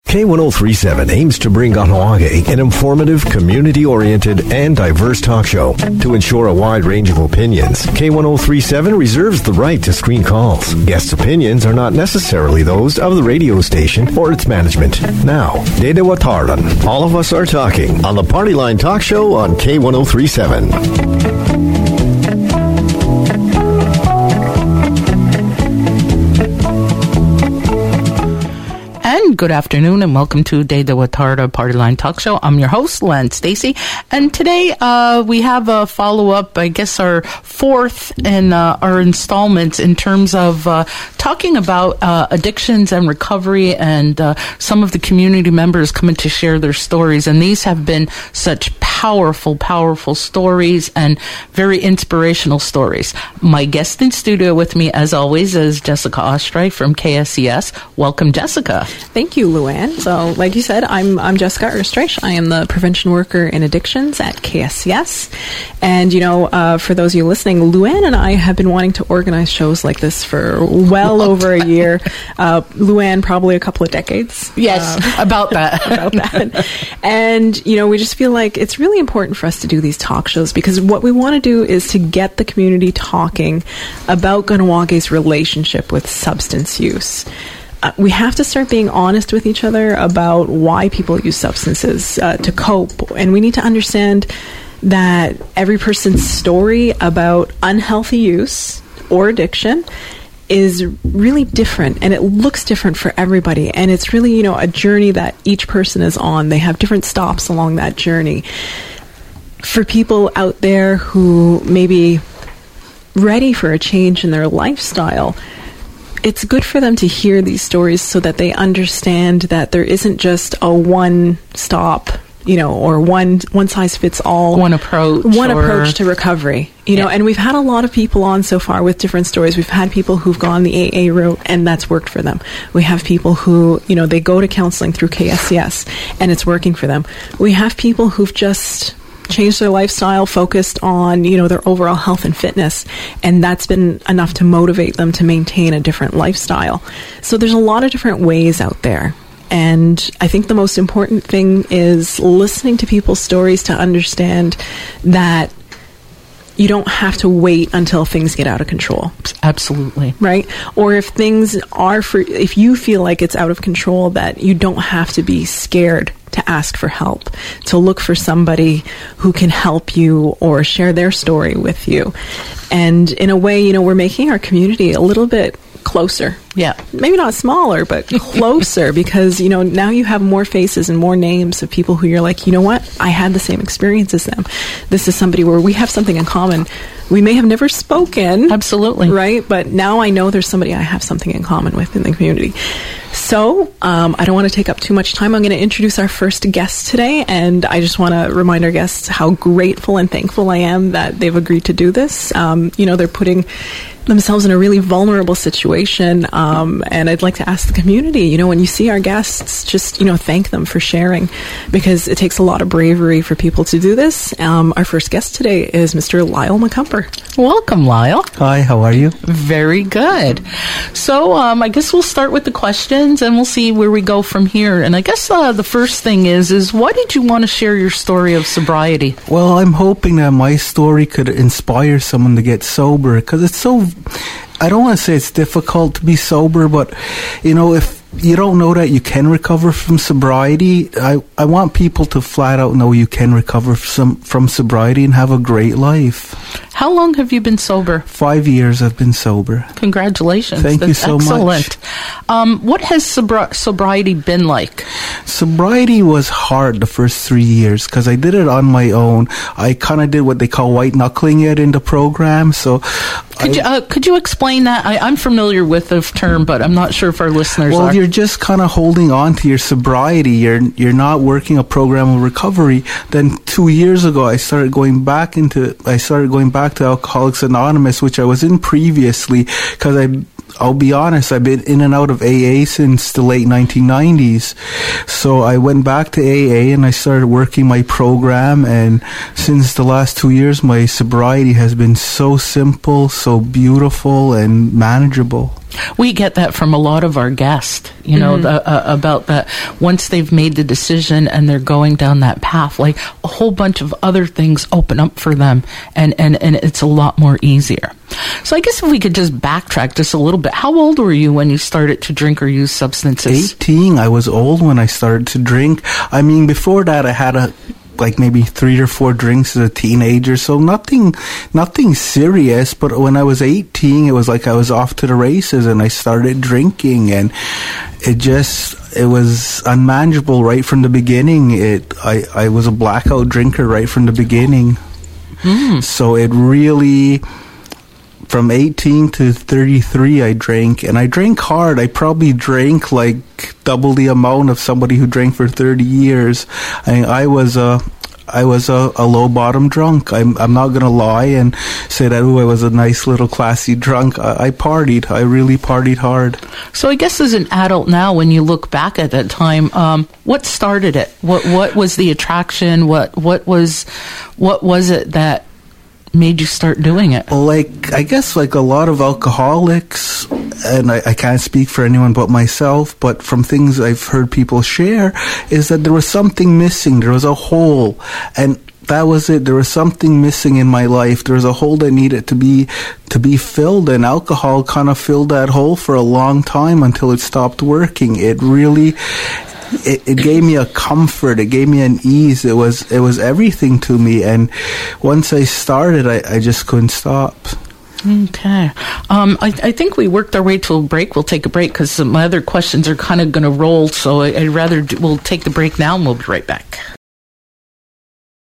K1037 aims to bring Kahnawake an informative, community-oriented, and diverse talk show. To ensure a wide range of opinions, K1037 reserves the right to screen calls. Guests' opinions are not necessarily those of the radio station or its management. Now, Dede Watardan. All of us are talking on the Party Line Talk Show on K1037. Good afternoon and welcome to Dede Watarda Party Line Talk Show. I'm your host, Len Stacy, and today we have a follow-up, I guess our fourth in our installments in terms of talking about addictions and recovery, and some of the community members coming to share their stories, and these have been such powerful stories and very inspirational stories. My guest in studio with me, as always, is Jessica Ostray from KSCS. Welcome, Jessica. Thank you, Luann. So, like you said, I'm Jessica Ostray. I am the prevention worker in addictions at KSCS. And, for those of you listening, Luann and I have been wanting to organize shows like this for well over a year. Luann, probably a couple of decades. Yes, about that. And, we just feel like it's really important for us to do these talk shows because what we want to do is to get the community talking about Kahnawak's relationship with substance use. We have to start being honest with each other about why people use substances to cope. And we need to understand that every person's story about unhealthy use or addiction is really different, and it looks different for everybody. And it's really, a journey that each person is on. They have different stops along that journey. For people out there who may be ready for a change in their lifestyle, it's good for them to hear these stories so that they understand that there isn't just a one stop, or one size fits all. One approach to recovery. And we've had a lot of people on so far with different stories. We've had people who've gone the AA route and that's worked for them. We have people who, they go to counseling through KSCS and it's working for them. We have people who've just changed their lifestyle, focused on, their overall health and fitness, and that's been enough to motivate them to maintain a different lifestyle. So there's a lot of different ways out there. And I think the most important thing is listening to people's stories to understand that you don't have to wait until things get out of control. Absolutely. Right? Or if things are if you feel like it's out of control, that you don't have to be scared to ask for help, to look for somebody who can help you or share their story with you. And in a way, we're making our community a little bit closer. Yeah. Maybe not smaller, but closer because, now you have more faces and more names of people who you're like, you know what? I had the same experience as them. This is somebody where we have something in common. We may have never spoken. Absolutely. Right? But now I know there's somebody I have something in common with in the community. So, I don't want to take up too much time. I'm going to introduce our first guest today, and I just want to remind our guests how grateful and thankful I am that they've agreed to do this. They're putting themselves in a really vulnerable situation, and I'd like to ask the community, when you see our guests, just, thank them for sharing, because it takes a lot of bravery for people to do this. Our first guest today is Mr. Lyle McCumber. Welcome, Lyle. Hi, how are you? Very good. So, I guess we'll start with the questions, and we'll see where we go from here. And I guess the first thing is why did you want to share your story of sobriety? Well, I'm hoping that my story could inspire someone to get sober, because it's so, I don't want to say it's difficult to be sober, but, if you don't know that you can recover from sobriety, I want people to flat out know you can recover from sobriety and have a great life. How long have you been sober? 5 years I've been sober. Congratulations. Thank you so much. Excellent. What has sobriety been like? Sobriety was hard the first 3 years because I did it on my own. I kind of did what they call white knuckling it in the program. So could you explain that? I'm familiar with the term, but I'm not sure if our listeners are. Well, you're just kind of holding on to your sobriety. You're not working a program of recovery. Then 2 years ago, I started going back to Alcoholics Anonymous, which I was in previously, because I'll be honest, I've been in and out of AA since the late 1990s. So I went back to AA and I started working my program, and since the last 2 years, my sobriety has been so simple, so beautiful, and manageable. We get that from a lot of our guests, about that once they've made the decision and they're going down that path, like a whole bunch of other things open up for them and it's a lot more easier. So I guess if we could just backtrack just a little bit, how old were you when you started to drink or use substances? 18. I was old when I started to drink. I mean, before that I had maybe 3 or 4 drinks as a teenager, so nothing serious. But when I was 18, it was like I was off to the races and I started drinking, and it was unmanageable right from the beginning. I was a blackout drinker right from the beginning. So it really, from 18 to 33, I drank, and I drank hard. I probably drank like double the amount of somebody who drank for 30 years. I was a low bottom drunk. I'm not going to lie and say that, I was a nice little classy drunk. I partied. I really partied hard. So I guess as an adult now, when you look back at that time, what started it? What was the attraction? What was it that made you start doing it? I guess like a lot of alcoholics, and I can't speak for anyone but myself, but from things I've heard people share, is that there was something missing. There was a hole, and that was it. There was something missing in my life. There was a hole that needed to be filled, and alcohol kind of filled that hole for a long time until it stopped working. It really... It gave me a comfort. It gave me an ease. It was everything to me. And once I started, I just couldn't stop. Okay. I think we worked our way to a break. We'll take a break because my other questions are kind of going to roll. So I'd rather we'll take the break now and we'll be right back.